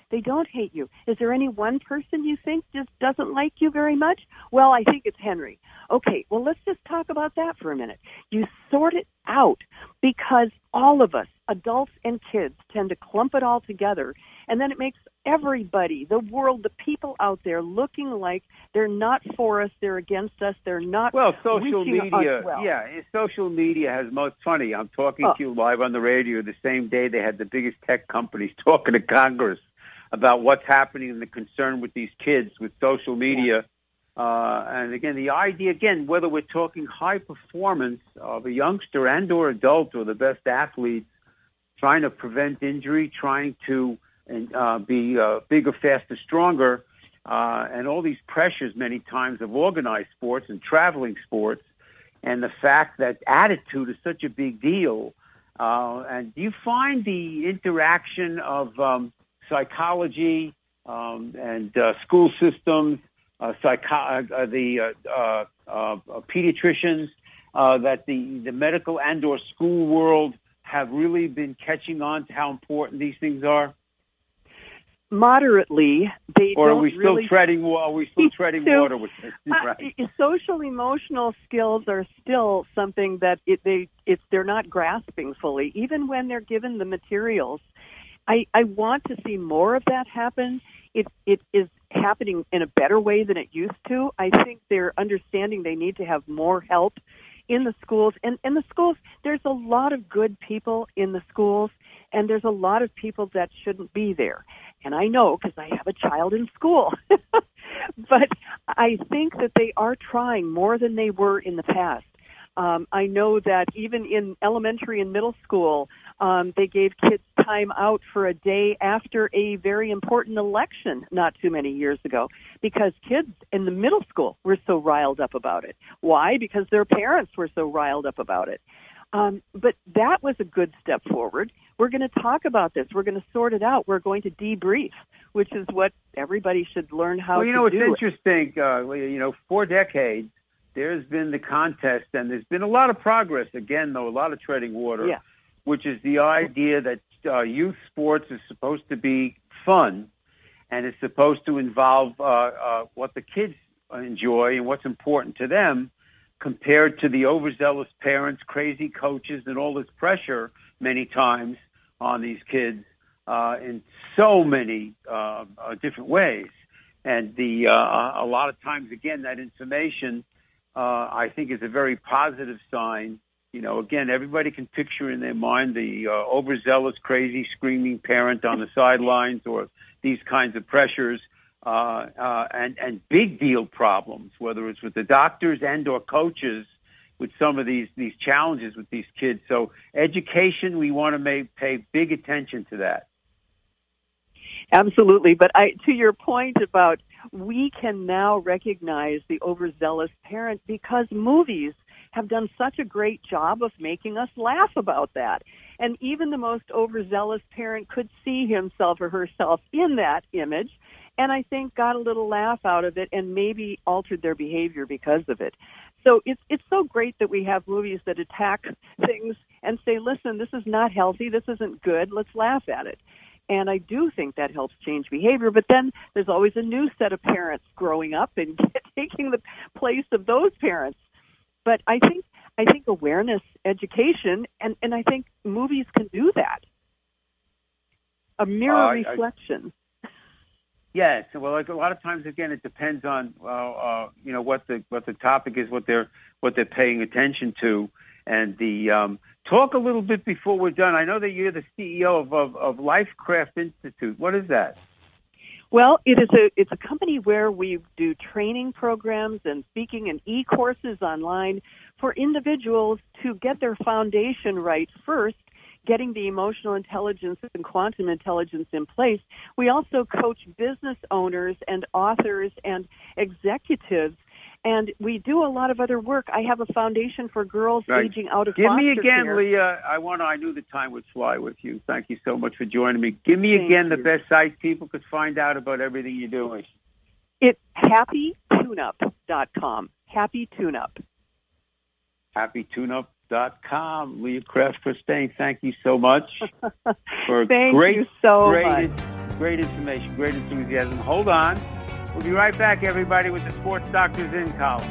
D: They don't hate you. Is there any one person you think just doesn't like you very much? Well, I think it's Henry. Okay, well, let's just talk about that for a minute. You sort it out because all of us, adults and kids, tend to clump it all together, and then it makes everybody, the world, the people out there looking like they're not for us, they're against us, they're not
B: well, social
D: reaching
B: media,
D: us well.
B: yeah, social media has most funny. I'm talking
D: Oh.
B: to you live on the radio the same day they had the biggest tech companies talking to Congress about what's happening and the concern with these kids with social media. Uh, and again, the idea, again, whether we're talking high performance of a youngster and or adult or the best athletes, trying to prevent injury, trying to uh, be uh, bigger, faster, stronger, uh, and all these pressures many times of organized sports and traveling sports, and the fact that attitude is such a big deal. Uh, and do you find the interaction of um, psychology um, and uh, school systems, uh, psycho- uh, the uh, uh, uh, pediatricians, uh, that the, the medical and or school world have really been catching on to how important these things are?
D: Moderately, they
B: or
D: don't
B: are we still
D: really
B: treading? Are we still treading
D: So,
B: water with this? Right.
D: Uh, social emotional skills are still something that it, they it's they're not grasping fully, even when they're given the materials. I, I want to see more of that happen. It it is happening in a better way than it used to. I think they're understanding they need to have more help in the schools. And in the schools, there's a lot of good people in the schools, and there's a lot of people that shouldn't be there. And I know because I have a child in school. But I think that they are trying more than they were in the past. Um, I know that even in elementary and middle school, um, they gave kids time out for a day after a very important election not too many years ago because kids in the middle school were so riled up about it. Why? Because their parents were so riled up about it. Um, but that was a good step forward. We're going to talk about this. We're going to sort it out. We're going to debrief, which is what everybody should learn how to do.
B: Well, you know, it's
D: it.
B: interesting. Uh, you know, for decades, there's been the contest, and there's been a lot of progress. Again, though, a lot of treading water,
D: Yeah.
B: which is the idea that uh, youth sports is supposed to be fun, and it's supposed to involve uh, uh, what the kids enjoy and what's important to them, compared to the overzealous parents, crazy coaches, and all this pressure many times on these kids uh, in so many uh, uh, different ways. And the uh, a lot of times, again, that information, uh, I think, is a very positive sign. You know, again, everybody can picture in their mind the uh, overzealous, crazy, screaming parent on the sidelines or these kinds of pressures. Uh, uh, and, and big deal problems, whether it's with the doctors and or coaches with some of these, these challenges with these kids. So education, we want to make, pay big attention to that.
D: Absolutely. But I, to your point about we can now recognize the overzealous parent because movies have done such a great job of making us laugh about that. And even the most overzealous parent could see himself or herself in that image, and I think got a little laugh out of it and maybe altered their behavior because of it. So it's it's so great that we have movies that attack things and say, listen, this is not healthy, this isn't good, let's laugh at it. And I do think that helps change behavior. But then there's always a new set of parents growing up and taking the place of those parents. But I think I think awareness, education, and, and I think movies can do that. A mirror
B: uh,
D: reflection.
B: I, yes. Well, like a lot of times, again, it depends on uh, uh, you know what the what the topic is, what they're what they're paying attention to, and the um, talk a little bit before we're done. I know that you're the C E O of of, of Lifecraft Institute. What is that?
D: Well, it is a it's a company where we do training programs and speaking and e-courses online for individuals to get their foundation right first, getting the emotional intelligence and quantum intelligence in place. We also coach business owners and authors and executives, and we do a lot of other work. I have a foundation for girls
B: Right.
D: aging out of
B: Give
D: foster
B: me again,
D: care.
B: Leah. I want. I knew the time would fly with you. Thank you so much for joining me. Give me
D: Thank
B: again the
D: you.
B: best site people could find out about everything you're doing.
D: It's happy tune up dot com. Happy Tune Up.
B: happy tune up dot com. Leah Krafft-Chastain, thank you so much for a
D: Thank
B: great,
D: you so
B: great
D: much.
B: Great information, great enthusiasm. Hold on. We'll be right back, everybody, with the Sports Doctors In column.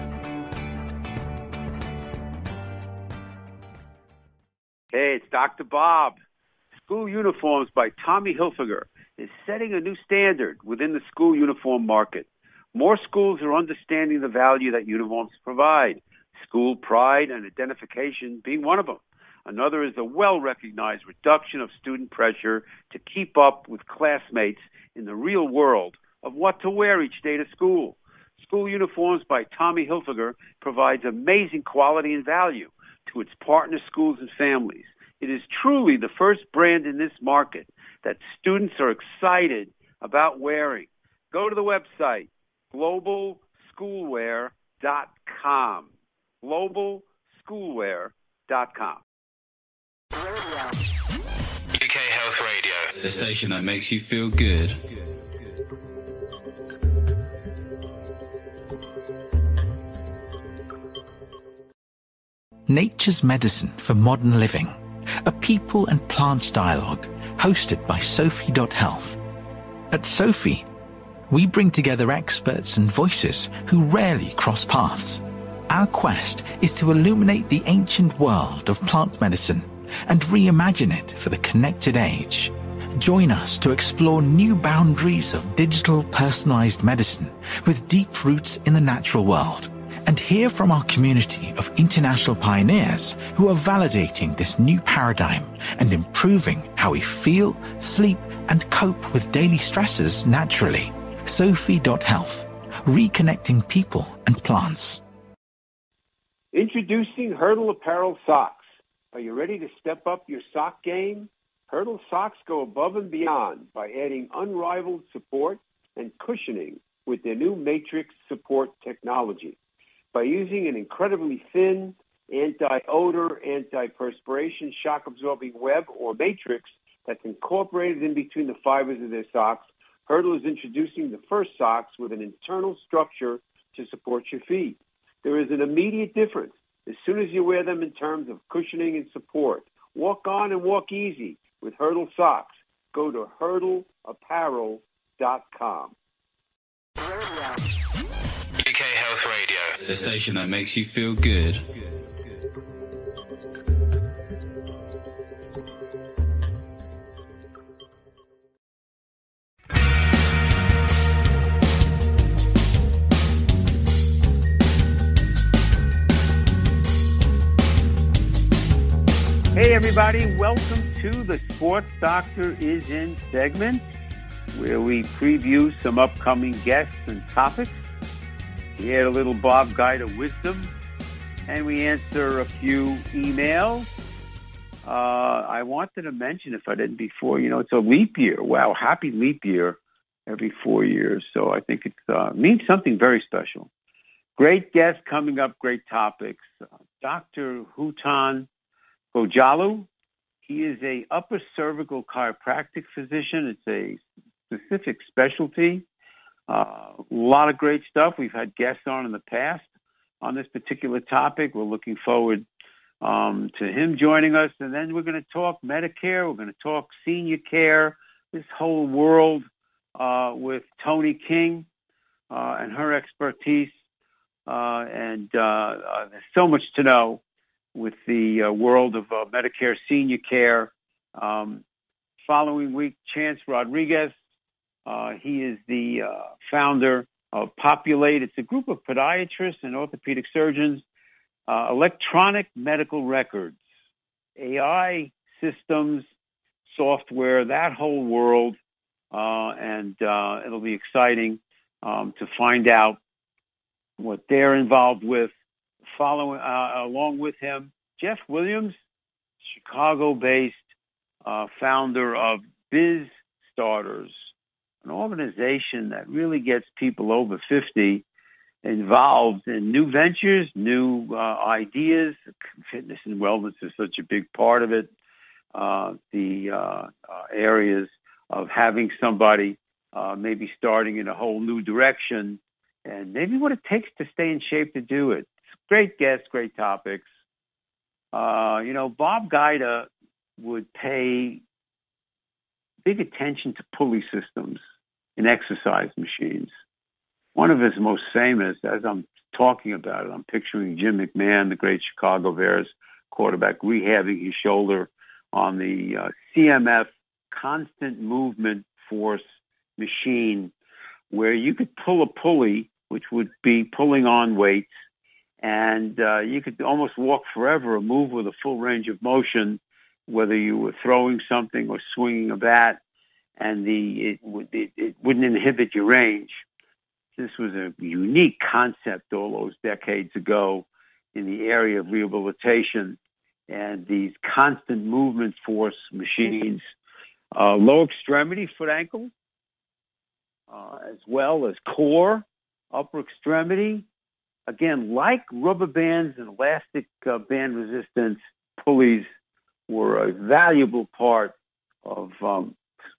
B: Hey, it's Doctor Bob. School Uniforms by Tommy Hilfiger is setting a new standard within the school uniform market. More schools are understanding the value that uniforms provide, school pride and identification being one of them. Another is the well-recognized reduction of student pressure to keep up with classmates in the real world of what to wear each day to school. School Uniforms by Tommy Hilfiger provides amazing quality and value to its partner schools and families. It is truly the first brand in this market that students are excited about wearing. Go to the website, global schoolwear dot com. global schoolwear dot com.
E: U K Health Radio, the station that makes you feel good.
F: Nature's Medicine for Modern Living, a people and plants dialogue hosted by Sophie Health. At Sophie, we bring together experts and voices who rarely cross paths. Our quest is to illuminate the ancient world of plant medicine and reimagine it for the connected age. Join us to explore new boundaries of digital personalized medicine with deep roots in the natural world, and hear from our community of international pioneers who are validating this new paradigm and improving how we feel, sleep, and cope with daily stresses naturally. Sophie Health, reconnecting people and plants.
B: Introducing Hurdle Apparel Socks. Are you ready to step up your sock game? Hurdle socks go above and beyond by adding unrivaled support and cushioning with their new Matrix support technology. By using an incredibly thin, anti-odor, anti-perspiration, shock-absorbing web or matrix that's incorporated in between the fibers of their socks, Hurdle is introducing the first socks with an internal structure to support your feet. There is an immediate difference as soon as you wear them in terms of cushioning and support. Walk on and walk easy with Hurdle socks. Go to hurdle apparel dot com.
E: U K Health Radio, the station that makes you feel good.
B: Hey everybody, welcome to the Sports Doctor Is In segment, where we preview some upcoming guests and topics. We add a little Bob Guide of wisdom, and we answer a few emails. Uh, I wanted to mention, if I didn't before, you know, it's a leap year. Wow, happy leap year every four years. So I think it uh, means something very special. Great guests coming up, great topics. Uh, Doctor Hutan Gojalu. He is a upper cervical chiropractic physician. It's a specific specialty. Uh, a lot of great stuff. We've had guests on in the past on this particular topic. We're looking forward um, to him joining us. And then we're going to talk Medicare. We're going to talk senior care, this whole world uh, with Toni King uh, and her expertise. Uh, and uh, uh, there's so much to know with the uh, world of uh, Medicare senior care. Um, following week, Chance Rodriguez. Uh, he is the uh, founder of Populate. It's a group of podiatrists and orthopedic surgeons, uh, electronic medical records, A I systems, software, that whole world. Uh, and uh, it'll be exciting um, to find out what they're involved with. Following uh, along with him, Jeff Williams, Chicago-based uh, founder of Biz Starters, an organization that really gets people over fifty involved in new ventures, new uh, ideas. Fitness and wellness is such a big part of it. Uh, the uh, uh, areas of having somebody uh, maybe starting in a whole new direction, and maybe what it takes to stay in shape to do it. Great guests, great topics. Uh, you know, Bob Guida would pay big attention to pulley systems in exercise machines. One of his most famous, as I'm talking about it, I'm picturing Jim McMahon, the great Chicago Bears quarterback, rehabbing his shoulder on the uh, C M F constant movement force machine, where you could pull a pulley, which would be pulling on weights, and uh, you could almost walk forever or move with a full range of motion, whether you were throwing something or swinging a bat, and the it, would, it, it wouldn't inhibit your range. This was a unique concept all those decades ago in the area of rehabilitation, and these constant movement force machines, uh, low extremity, foot, ankle, uh, as well as core, upper extremity. Again, like rubber bands and elastic uh, band resistance, pulleys were a valuable part of um,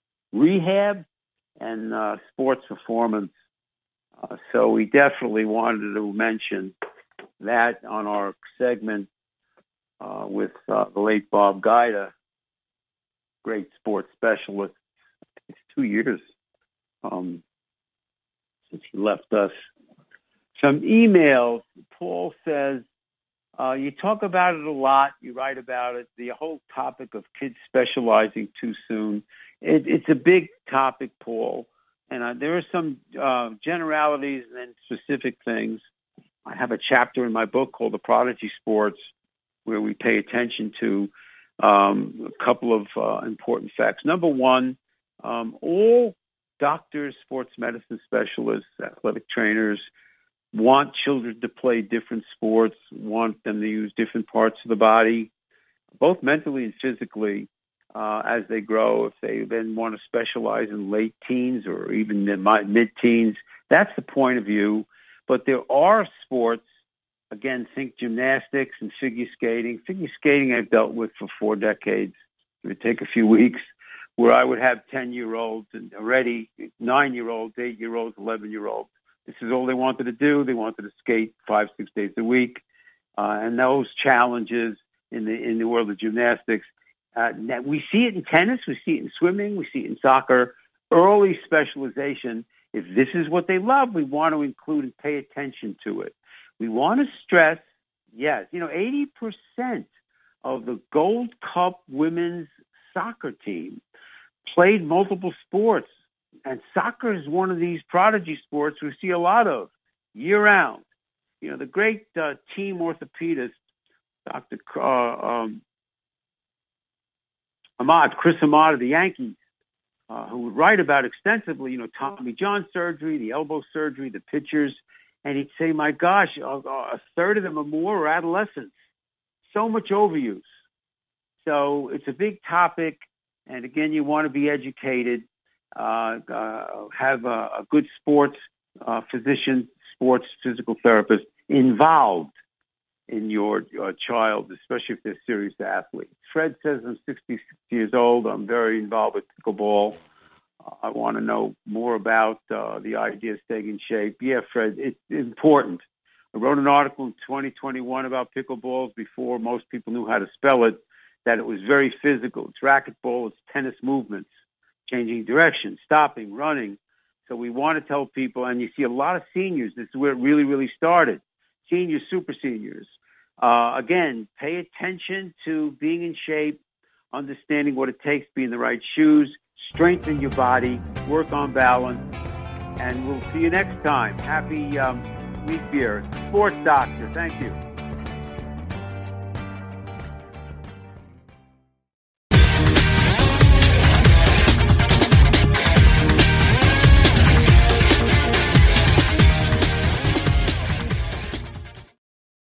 B: rehab and uh, sports performance. Uh, so we definitely wanted to mention that on our segment uh, with uh, the late Bob Guida, great sports specialist. It's two years um, since he left us. Some emails. Paul says, uh, you talk about it a lot. You write about it. The whole topic of kids specializing too soon. It, it's a big topic, Paul. And uh, there are some uh, generalities and then specific things. I have a chapter in my book called The Prodigy Sports, where we pay attention to um, a couple of uh, important facts. Number one, um, all doctors, sports medicine specialists, athletic trainers want children to play different sports, want them to use different parts of the body, both mentally and physically. Uh, as they grow, if they then want to specialize in late teens or even mid-teens, that's the point of view. But there are sports, again, think gymnastics and figure skating. Figure skating I've dealt with for four decades. It would take a few weeks where I would have ten-year-olds and already nine-year-olds, eight-year-olds, eleven-year-olds. This is all they wanted to do. They wanted to skate five, six days a week. Uh, and those challenges in the in the world of gymnastics, Uh, we see it in tennis, we see it in swimming, we see it in soccer. Early specialization, if this is what they love, we want to include and pay attention to it. We want to stress, yes, you know, eighty percent of the Gold Cup women's soccer team played multiple sports. And soccer is one of these prodigy sports we see a lot of year-round. You know, the great uh, team orthopedist, Doctor Uh, um, Ahmad, Chris Ahmad of the Yankees, uh, who would write about extensively, you know, Tommy John surgery, the elbow surgery, the pitchers, and he'd say, my gosh, a, a third of them or more are adolescents. So much overuse. So it's a big topic, and again, you want to be educated, uh, uh, have a, a good sports uh, physician, sports physical therapist involved in your uh, child, especially if they're serious athletes. Fred says, I'm sixty-six years old. I'm very involved with pickleball. Uh, I want to know more about uh, the idea of staying in shape. Yeah, Fred, it's important. I wrote an article in twenty twenty-one about pickleballs before most people knew how to spell it, that it was very physical. It's racquetball, it's tennis movements, changing direction, stopping, running. So we want to tell people, and you see a lot of seniors, this is where it really, really started. Seniors, super seniors. Uh, again, pay attention to being in shape, understanding what it takes to be in the right shoes, strengthen your body, work on balance, and we'll see you next time. Happy um, Leap Year. Sports Doctor, thank you.